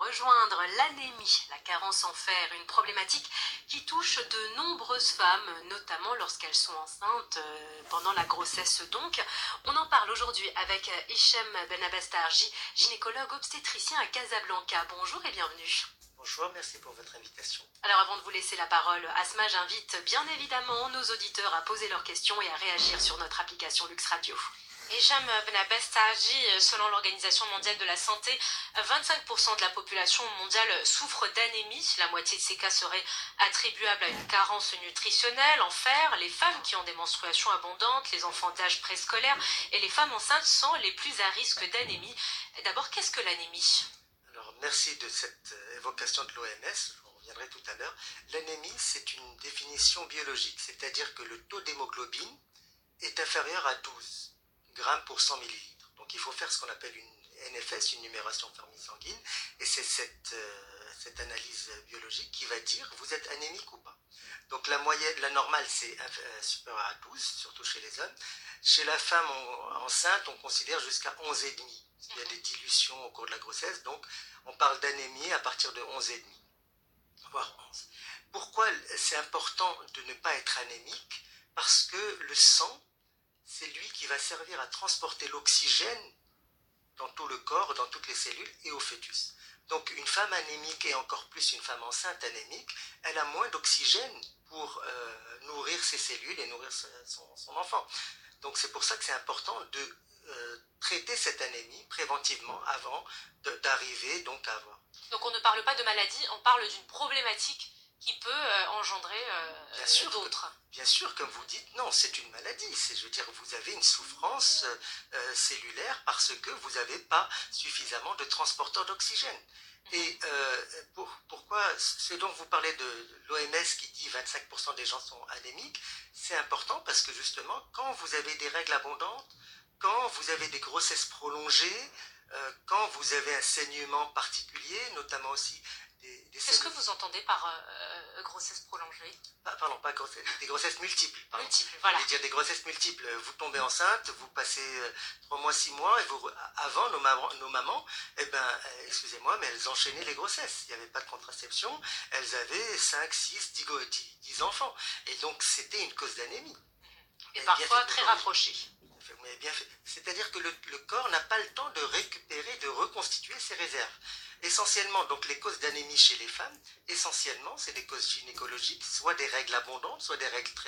rejoindre l'anémie, la carence en fer, une problématique qui touche de nombreuses femmes, notamment lorsqu'elles sont enceintes pendant la grossesse donc. On en parle aujourd'hui avec Hichem Benabestarji, gynécologue obstétricien à Casablanca. Bonjour et bienvenue. Bonjour, merci pour votre invitation. Alors avant de vous laisser la parole, Asma, j'invite bien évidemment nos auditeurs à poser leurs questions et à réagir sur notre application Lux Radio. Hichem Benabestarji, selon l'Organisation mondiale de la santé, 25% de la population mondiale souffre d'anémie. La moitié de ces cas seraient attribuables à une carence nutritionnelle en fer. Les femmes qui ont des menstruations abondantes, les enfants d'âge préscolaire et les femmes enceintes sont les plus à risque d'anémie. D'abord, qu'est-ce que l'anémie ? Alors, merci de cette évocation de l'OMS, je reviendrai tout à l'heure. L'anémie, c'est une définition biologique, c'est-à-dire que le taux d'hémoglobine est inférieur à 12 grammes pour 100 millilitres. Donc il faut faire ce qu'on appelle une NFS, une numération fermi sanguine, et c'est cette analyse biologique qui va dire vous êtes anémique ou pas. Donc la moyenne, la normale, c'est supérieur à 12, surtout chez les hommes. Chez la femme enceinte, on considère jusqu'à 11,5. Il y a des dilutions au cours de la grossesse, donc on parle d'anémie à partir de 11,5, voire 11. Pourquoi c'est important de ne pas être anémique? Parce que le sang, c'est lui qui va servir à transporter l'oxygène dans tout le corps, dans toutes les cellules et au fœtus. Donc une femme anémique et encore plus une femme enceinte anémique, elle a moins d'oxygène pour nourrir ses cellules et nourrir son enfant. Donc c'est pour ça que c'est important de traiter cette anémie préventivement avant d'arriver donc à avoir. Donc on ne parle pas de maladie, on parle d'une problématique qui peut engendrer d'autres. Bien sûr, comme vous dites, non, c'est une maladie. Je veux dire, vous avez une souffrance cellulaire parce que vous n'avez pas suffisamment de transporteurs d'oxygène. Et pourquoi ce dont vous parlez de l'OMS qui dit 25% des gens sont anémiques, c'est important parce que justement, quand vous avez des règles abondantes, quand vous avez des grossesses prolongées, quand vous avez un saignement particulier, notamment aussi Qu'est-ce que vous entendez par grossesse prolongée? Pardon, pas grossesse, des grossesses multiples. Pardon. Multiples, voilà. Je veux dire des grossesses multiples. Vous tombez enceinte, vous passez 3 mois, 6 mois, et avant, nos mamans, excusez-moi, mais elles enchaînaient les grossesses. Il n'y avait pas de contraception. Elles avaient 5, 6, 10 enfants. Et donc, c'était une cause d'anémie. Et parfois très rapprochée. Vous m'avez bien fait. C'est-à-dire que le corps n'a pas le temps de récupérer, de reconstituer ses réserves. Essentiellement, donc les causes d'anémie chez les femmes, essentiellement, c'est des causes gynécologiques, soit des règles abondantes, soit des règles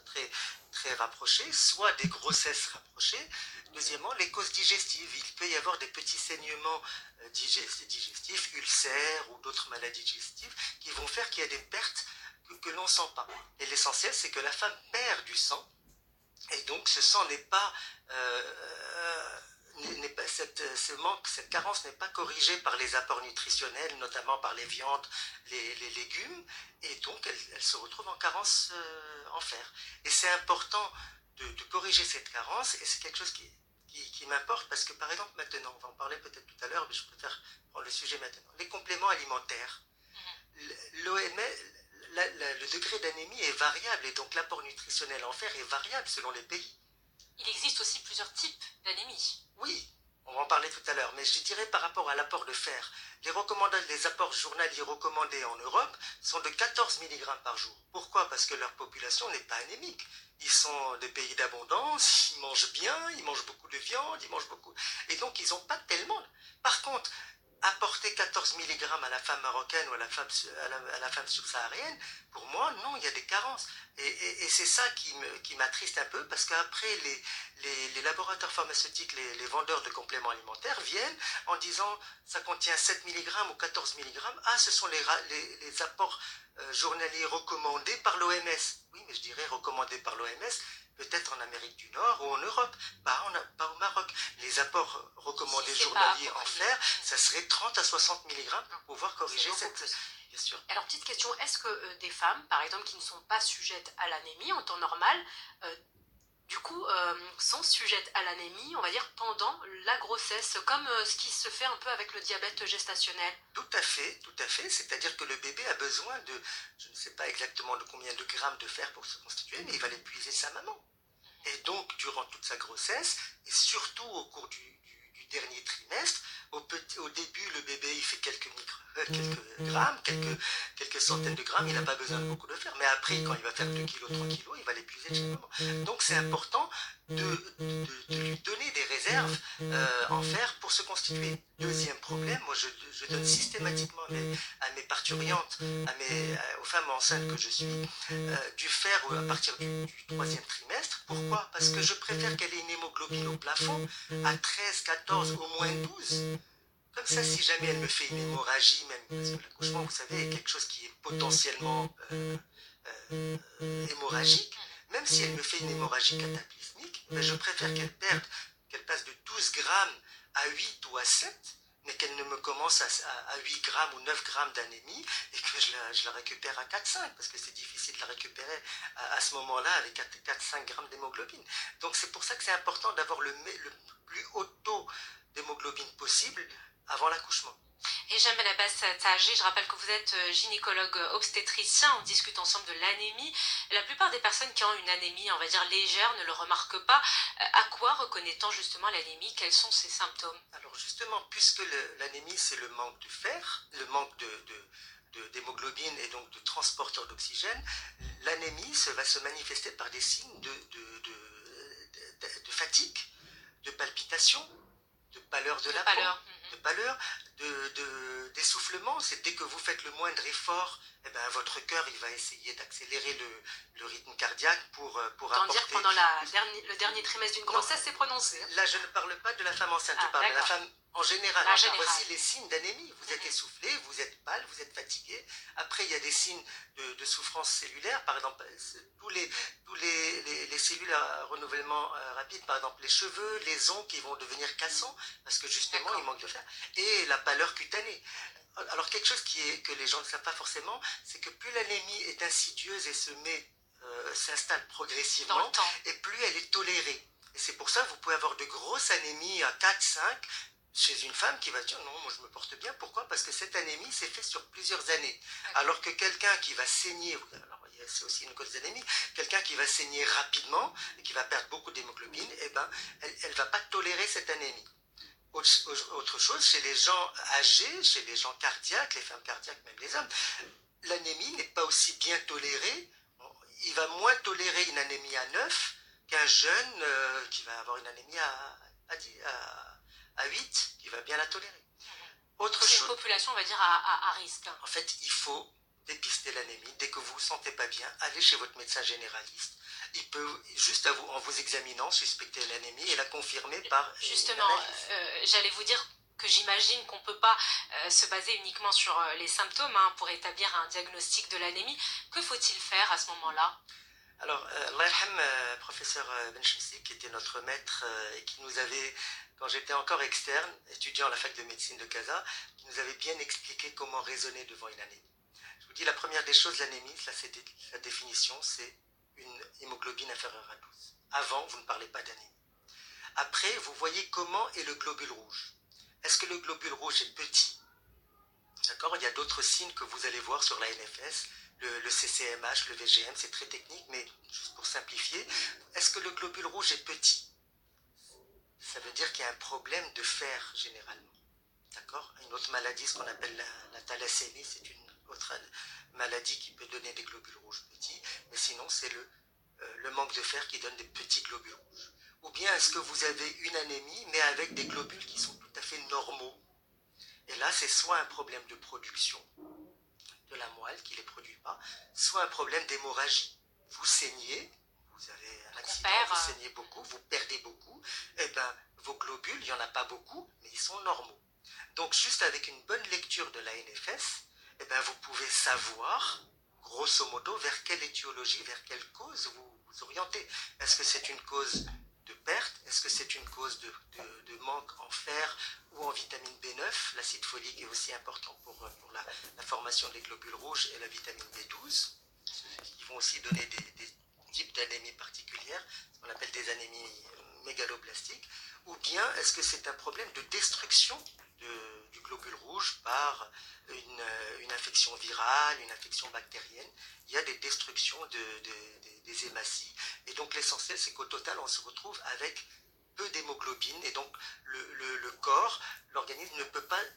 très rapprochées, soit des grossesses rapprochées. Deuxièmement, les causes digestives. Il peut y avoir des petits saignements digestifs, ulcères ou d'autres maladies digestives qui vont faire qu'il y a des pertes que l'on ne sent pas. Et l'essentiel, c'est que la femme perd du sang. Et donc ce sang n'est pas, cette carence n'est pas corrigée par les apports nutritionnels, notamment par les viandes, les légumes, et donc elle se retrouve en carence en fer. Et c'est important de corriger cette carence, et c'est quelque chose qui m'importe, parce que par exemple maintenant, on va en parler peut-être tout à l'heure, mais je préfère prendre le sujet maintenant, les compléments alimentaires. Le degré d'anémie est variable et donc l'apport nutritionnel en fer est variable selon les pays. Il existe aussi plusieurs types d'anémie. Oui, on va en parler tout à l'heure, mais je dirais par rapport à l'apport de fer, les apports journaliers recommandés en Europe sont de 14 mg par jour. Pourquoi? Parce que leur population n'est pas anémique. Ils sont des pays d'abondance, ils mangent bien, ils mangent beaucoup de viande, ils mangent beaucoup... Et donc ils n'ont pas tellement... Par contre, apporter 14 mg à la femme marocaine ou à la femme subsaharienne, pour moi, non, il y a des carences. Et c'est ça qui m'attriste un peu, parce qu'après, les laboratoires pharmaceutiques, les vendeurs de compléments alimentaires viennent en disant ça contient 7 mg ou 14 mg. Ah, ce sont les apports journaliers recommandés par l'OMS. Oui, mais je dirais recommandés par l'OMS, peut-être en Amérique du Nord ou en Europe, pas au Maroc. Les apports recommandés journaliers en fer, ça serait 30 à 60 mg pour pouvoir corriger cette... Bien sûr. Alors, petite question, est-ce que des femmes, par exemple, qui ne sont pas sujettes à l'anémie en temps normal, du coup, sont sujettes à l'anémie, on va dire, pendant la grossesse, comme ce qui se fait un peu avec le diabète gestationnel? Tout à fait. C'est-à-dire que le bébé a besoin de, je ne sais pas exactement de combien de grammes de fer pour se constituer, mais il va l'épuiser sa maman. Et donc, durant toute sa grossesse, et surtout au cours du dernier trimestre, au début, le bébé, il fait quelques quelques grammes, quelques centaines de grammes, il n'a pas besoin de beaucoup de fer. Mais après, quand il va faire 2 kilos, 3 kilos, il va l'épuiser de chez maman. Donc c'est important de lui donner des réserves en fer pour se constituer. Deuxième problème, moi je donne systématiquement à mes parturiantes, aux femmes enceintes que je suis, du fer à partir du troisième trimestre. Pourquoi? Parce que je préfère qu'elle ait une hémoglobine au plafond à 13, 14, au moins 12. Comme ça, si jamais elle me fait une hémorragie, même parce que l'accouchement, vous savez, est quelque chose qui est potentiellement hémorragique, même si elle me fait une hémorragie cataclysmique, ben je préfère qu'elle passe de 12 grammes à 8 ou à 7, mais qu'elle ne me commence à 8 grammes ou 9 grammes d'anémie et que je la récupère à 4-5, parce que c'est difficile de la récupérer à ce moment-là avec 4-5 grammes d'hémoglobine. Donc c'est pour ça que c'est important d'avoir le plus haut taux d'hémoglobine possible avant l'accouchement. Hicham Ben Abbas Taji, je rappelle que vous êtes gynécologue obstétricien, on discute ensemble de l'anémie. La plupart des personnes qui ont une anémie, on va dire légère, ne le remarquent pas. À quoi reconnaît-on justement l'anémie? Quels sont ses symptômes? Alors justement, puisque l'anémie c'est le manque de fer, le manque d'hémoglobine et donc de transporteur d'oxygène, l'anémie va se manifester par des signes de fatigue, de palpitation, de pâleur de la peau, de pâleur, d'essoufflement. C'est dès que vous faites le moindre effort, eh ben, votre cœur il va essayer d'accélérer le rythme cardiaque pour apporter... dire pendant le dernier trimestre d'une grossesse, c'est prononcé. Là, je ne parle pas de la femme enceinte, je parle de la femme en général. Voici les signes d'anémie. Vous êtes essoufflé, vous êtes pâle, vous êtes fatigué. Après, il y a des signes de souffrance cellulaire. Par exemple, tous les cellules à renouvellement rapide, par exemple les cheveux, les ongles qui vont devenir cassants, parce que justement, il manque de fer. Et la pâleur cutanée. Alors, quelque chose que les gens ne savent pas forcément, c'est que plus l'anémie est insidieuse et s'installe progressivement, et plus elle est tolérée. Et c'est pour ça que vous pouvez avoir de grosses anémies à 4-5 chez une femme qui va dire non, moi je me porte bien. Pourquoi? Parce que cette anémie s'est faite sur plusieurs années. Alors que quelqu'un qui va saigner, alors c'est aussi une cause d'anémie, quelqu'un qui va saigner rapidement et qui va perdre beaucoup d'hémoglobine, eh ben, elle ne va pas tolérer cette anémie. Autre chose, chez les gens âgés, chez les gens cardiaques, les femmes cardiaques, même les hommes, l'anémie n'est pas aussi bien tolérée. Il va moins tolérer une anémie à 9 qu'un jeune qui va avoir une anémie à 8, qui va bien la tolérer. C'est une population, on va dire, à risque. En fait, il faut dépister l'anémie. Dès que vous ne vous sentez pas bien, allez chez votre médecin généraliste. Il peut, juste en vous examinant, suspecter l'anémie et la confirmer par... Justement, j'allais vous dire que j'imagine qu'on ne peut pas se baser uniquement sur les symptômes pour établir un diagnostic de l'anémie. Que faut-il faire à ce moment-là? Alors, Allah yarham, professeur Benchemsi, qui était notre maître et qui nous avait, quand j'étais encore externe, étudiant à la fac de médecine de Casa, qui nous avait bien expliqué comment raisonner devant une anémie. Je vous dis, la première des choses, l'anémie, la définition, c'est une hémoglobine inférieure à 12. Avant, vous ne parlez pas d'anémie. Après, vous voyez comment est le globule rouge. Est-ce que le globule rouge est petit? D'accord? Il y a d'autres signes que vous allez voir sur la NFS, le CCMH, le VGM, c'est très technique, mais juste pour simplifier, est-ce que le globule rouge est petit? Ça veut dire qu'il y a un problème de fer, généralement. D'accord? Une autre maladie, ce qu'on appelle la thalassémie, c'est une autre maladie qui peut donner des globules rouges petits, mais sinon, c'est le manque de fer qui donne des petits globules rouges. Ou bien est-ce que vous avez une anémie, mais avec des globules qui sont tout à fait normaux? Et là, c'est soit un problème de production de la moelle qui ne les produit pas, soit un problème d'hémorragie. Vous saignez, vous avez un accident, vous saignez beaucoup, vous perdez beaucoup, et bien vos globules, il n'y en a pas beaucoup, mais ils sont normaux. Donc juste avec une bonne lecture de la NFS, et bien vous pouvez savoir, grosso modo, vers quelle étiologie, vers quelle cause vous vous orientez. Est-ce que c'est une cause de perte? Est-ce que c'est une cause de manque en fer ou en vitamine B9? L'acide folique est aussi important pour la formation des globules rouges, et la vitamine B12, qui vont aussi donner des types d'anémies particulières, ce qu'on appelle des anémies mégaloblastiques. Ou bien est-ce que c'est un problème de destruction du globule rouge par une infection virale, une infection bactérienne? Il y a des destructions des hématies, et donc l'essentiel, c'est qu'au total, on se retrouve avec peu d'hémoglobine, et donc le corps, l'organisme ne peut pas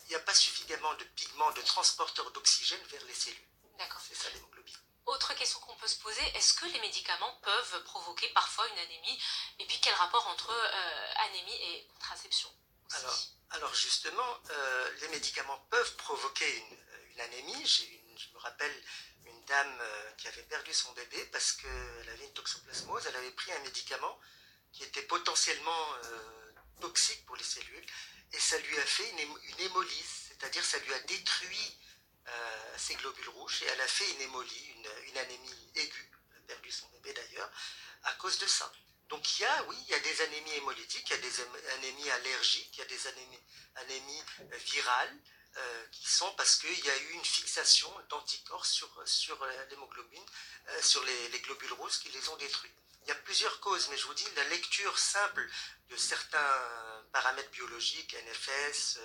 il n'y a pas suffisamment de pigments, de transporteurs d'oxygène vers les cellules. D'accord. C'est ça l'hémoglobine. Autre question qu'on peut se poser, est-ce que les médicaments peuvent provoquer parfois une anémie? Et puis quel rapport entre anémie et contraception aussi? Alors justement, les médicaments peuvent provoquer une anémie. Je me rappelle une dame qui avait perdu son bébé parce qu'elle avait une toxoplasmose. Elle avait pris un médicament qui était potentiellement toxique pour les cellules et ça lui a fait une hémolyse, c'est-à-dire ça lui a détruit ses globules rouges et elle a fait une hémolyse, une anémie aiguë. Elle a perdu son bébé d'ailleurs à cause de ça. Donc il y a des anémies hémolytiques, il y a des anémies allergiques, il y a des anémies virales qui sont parce qu'il y a eu une fixation d'anticorps sur l'hémoglobine, sur les globules rouges qui les ont détruits. Il y a plusieurs causes, mais je vous dis, la lecture simple de certains paramètres biologiques, NFS,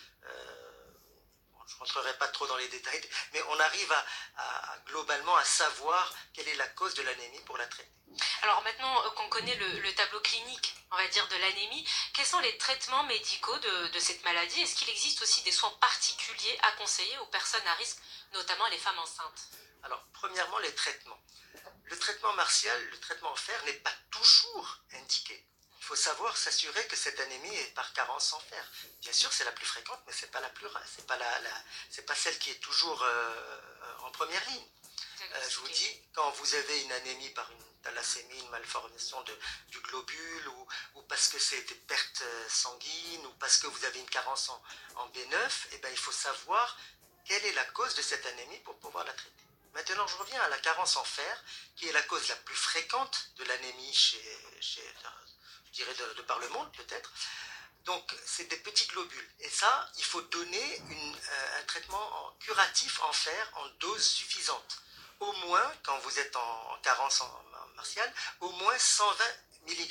je ne rentrerai pas trop dans les détails, mais on arrive globalement à savoir quelle est la cause de l'anémie pour la traiter. Alors maintenant qu'on connaît le tableau clinique, on va dire, de l'anémie, quels sont les traitements médicaux de cette maladie? Est-ce qu'il existe aussi des soins particuliers à conseiller aux personnes à risque, notamment les femmes enceintes? Alors, premièrement, les traitements. Le traitement martial, le traitement en fer n'est pas toujours indiqué. Il faut savoir s'assurer que cette anémie est par carence en fer. Bien sûr, c'est la plus fréquente, mais c'est pas la plus rare. C'est pas celle qui est toujours en première ligne. Je vous dis, quand vous avez une anémie par une thalassémie, une malformation du globule, ou parce que c'est des pertes sanguines, ou parce que vous avez une carence en B9, eh ben, il faut savoir quelle est la cause de cette anémie pour pouvoir la traiter. Maintenant, je reviens à la carence en fer, qui est la cause la plus fréquente de l'anémie je dirais de par le monde peut-être. Donc, c'est des petits globules. Et ça, il faut donner un traitement curatif en fer en dose suffisante. Au moins, quand vous êtes en carence martiale, au moins 120 mg,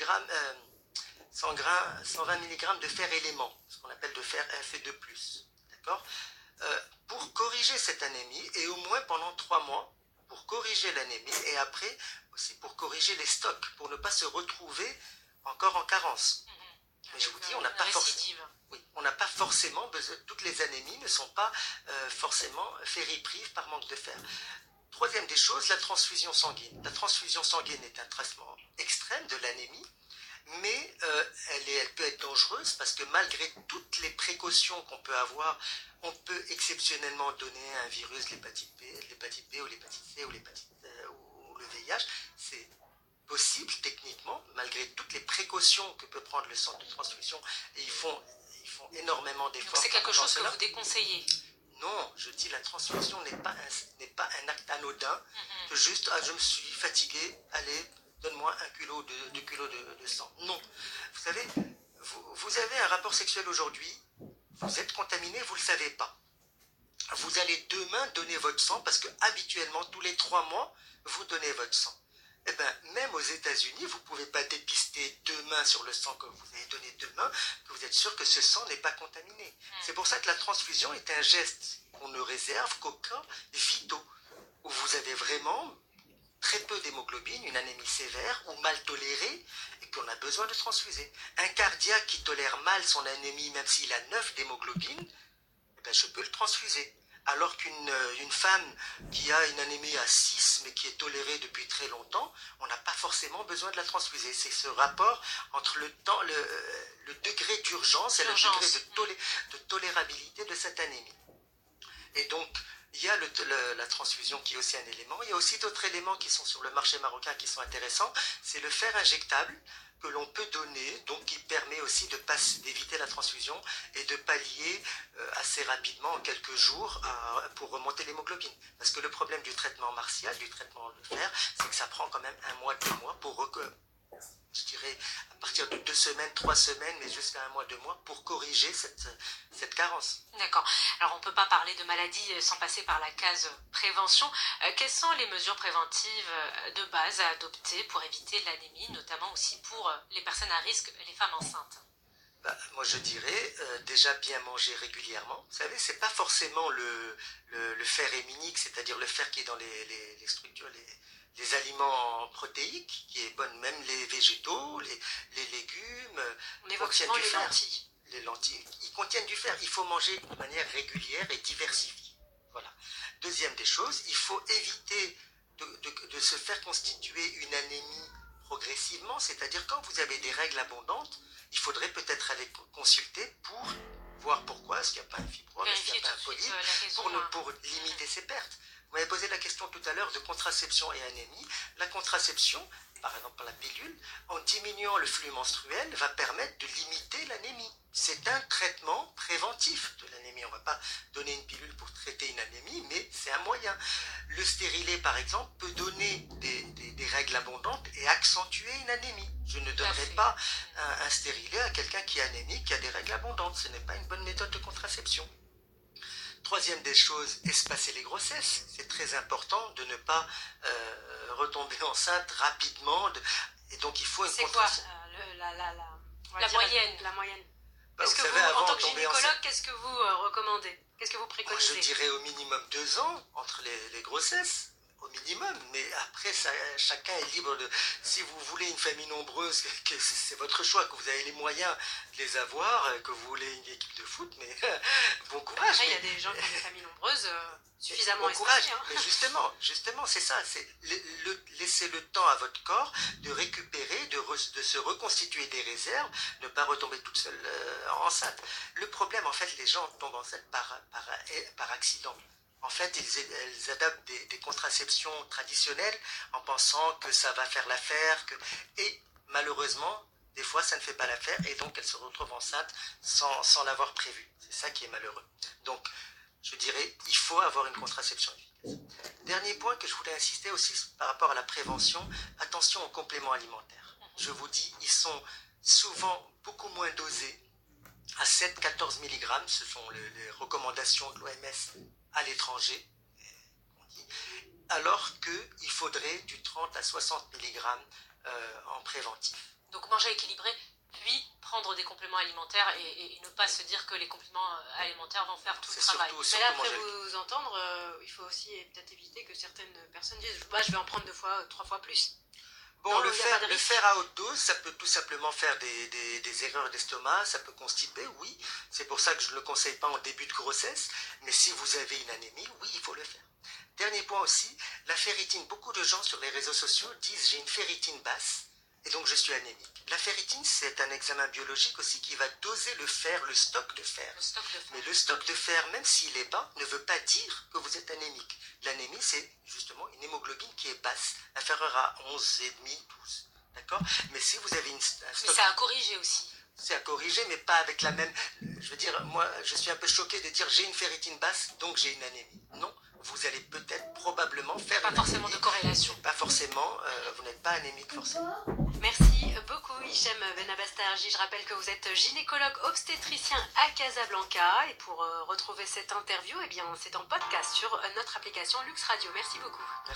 120 mg de fer élément, ce qu'on appelle de fer Fe2+. D'accord ? Pour corriger cette anémie, et au moins pendant 3 mois, pour corriger l'anémie, et après aussi pour corriger les stocks, pour ne pas se retrouver encore en carence. Mais je vous dis, on n'a pas forcément besoin, toutes les anémies ne sont pas forcément fériprives par manque de fer. Troisième des choses, la transfusion sanguine. La transfusion sanguine est un traitement extrême de l'anémie, mais elle peut être dangereuse parce que malgré toutes les précautions qu'on peut avoir, on peut exceptionnellement donner un virus, l'hépatite B ou l'hépatite C ou le VIH. C'est possible techniquement, malgré toutes les précautions que peut prendre le centre de transfusion, et ils font énormément d'efforts. Donc c'est quelque chose que vous déconseillez? Non, je dis la transfusion n'est pas un acte anodin, que juste, je me suis fatigué, allez, donne-moi 1 kilo, 2 kilos de sang. Non. Vous savez, vous avez un rapport sexuel aujourd'hui, vous êtes contaminé, vous ne le savez pas. Vous allez demain donner votre sang parce que habituellement, tous les 3 mois, vous donnez votre sang. Eh bien, même aux États-Unis, vous ne pouvez pas dépister demain sur le sang que vous avez donné demain, que vous êtes sûr que ce sang n'est pas contaminé. C'est pour ça que la transfusion est un geste qu'on ne réserve qu'aux cas vitaux, où vous avez vraiment très peu d'hémoglobine, une anémie sévère ou mal tolérée, et qu'on a besoin de transfuser. Un cardiaque qui tolère mal son anémie, même s'il a 9 d'hémoglobine, eh bien, je peux le transfuser. Alors qu'une femme qui a une anémie à 6, mais qui est tolérée depuis très longtemps, on n'a pas forcément besoin de la transfuser. C'est ce rapport entre le degré d'urgence et le degré de tolérabilité de cette anémie. Et donc, il y a la transfusion qui est aussi un élément. Il y a aussi d'autres éléments qui sont sur le marché marocain qui sont intéressants. C'est le fer injectable que l'on peut donner, donc qui permet aussi d'éviter la transfusion et de pallier assez rapidement, en quelques jours, pour remonter l'hémoglobine. Parce que le problème du traitement martial, du traitement de fer, c'est que ça prend quand même 1 mois, 2 mois pour je dirais à partir de 2 semaines, 3 semaines, mais jusqu'à 1 mois, 2 mois, pour corriger cette carence. D'accord. Alors on ne peut pas parler de maladie sans passer par la case prévention. Quelles sont les mesures préventives de base à adopter pour éviter l'anémie, notamment aussi pour les personnes à risque, les femmes enceintes? Moi je dirais déjà bien manger régulièrement. Vous savez, c'est pas forcément le fer héminique, c'est-à-dire le fer qui est dans les structures, les aliments protéiques, qui est bonne, même les végétaux, les légumes. On évoque souvent les lentilles. les lentilles, ils contiennent du fer. Il faut manger de manière régulière et diversifiée. Voilà. Deuxième des choses, il faut éviter de se faire constituer une anémie progressivement, c'est-à-dire quand vous avez des règles abondantes, il faudrait peut-être aller consulter pour voir pourquoi, est-ce qu'il n'y a pas un fibrome, est-ce qu'il n'y a pas un polype, pour limiter ces pertes. Vous m'avez posé la question tout à l'heure de contraception et anémie. La contraception, par exemple la pilule, en diminuant le flux menstruel, va permettre de limiter l'anémie. C'est un traitement préventif de l'anémie. On ne va pas donner une pilule pour traiter une anémie, mais c'est un moyen. Le stérilet, par exemple, peut donner des règles abondantes et accentuer une anémie. Je ne donnerai pas un stérilet à quelqu'un qui est anémique, qui a des règles abondantes. Ce n'est pas une bonne méthode de contraception. Troisième des choses, espacer les grossesses. C'est très important de ne pas retomber enceinte rapidement. Et donc il faut une contraception. C'est quoi la moyenne? La moyenne. Bah, Est-ce que vous, en tant que gynécologue, qu'est-ce que vous recommandez? Qu'est-ce que vous préconisez? Je dirais au minimum 2 ans entre les grossesses. Au minimum, mais après chacun est libre de... Si vous voulez une famille nombreuse, que c'est votre choix, que vous avez les moyens de les avoir, que vous voulez une équipe de foot, mais bon courage. Après, il y a des gens qui ont des familles nombreuses suffisamment espacées. Hein. Mais justement, c'est ça, c'est laisser le temps à votre corps de récupérer, de se reconstituer des réserves, ne pas retomber toute seule enceinte. Le problème, en fait, les gens tombent enceintes par accident. En fait, ils adoptent des contraceptions traditionnelles en pensant que ça va faire l'affaire. Et malheureusement, des fois, ça ne fait pas l'affaire et donc elles se retrouvent enceintes sans l'avoir prévu. C'est ça qui est malheureux. Donc, je dirais, il faut avoir une contraception efficace. Dernier point que je voulais insister aussi par rapport à la prévention, attention aux compléments alimentaires. Je vous dis, ils sont souvent beaucoup moins dosés. À 7-14 mg, ce sont les recommandations de l'OMS à l'étranger, alors qu'il faudrait du 30 à 60 mg en préventif. Donc manger équilibré, puis prendre des compléments alimentaires et ne pas se dire que les compléments alimentaires vont faire tout le travail. Mais là, après vous entendre, il faut aussi peut-être éviter que certaines personnes disent je vais en prendre 2 fois, 3 fois plus. Bon, non, le fer à haute dose, ça peut tout simplement faire des erreurs d'estomac, ça peut constiper, oui. C'est pour ça que je ne le conseille pas en début de grossesse. Mais si vous avez une anémie, oui, il faut le faire. Dernier point aussi, la ferritine. Beaucoup de gens sur les réseaux sociaux disent j'ai une ferritine basse et donc je suis anémique. La ferritine, c'est un examen biologique aussi qui va doser le fer, le stock de fer. Mais le stock de fer, même s'il est bas, ne veut pas dire que vous êtes anémique. L'anémie, c'est justement une hémoglobine qui est basse, inférieure à 11,5, 12. D'accord? Mais si vous avez un stock... Mais c'est à corriger aussi. C'est à corriger, mais pas avec la même... Je veux dire, moi, je suis un peu choqué de dire j'ai une ferritine basse, donc j'ai une anémie. Non, vous allez peut-être, probablement faire pas forcément anémie. De corrélation. Pas forcément, vous n'êtes pas anémique forcément. Merci beaucoup Hichem Benabastarji. Je rappelle que vous êtes gynécologue obstétricien à Casablanca. Et pour retrouver cette interview, eh bien, c'est en podcast sur notre application Lux Radio. Merci beaucoup.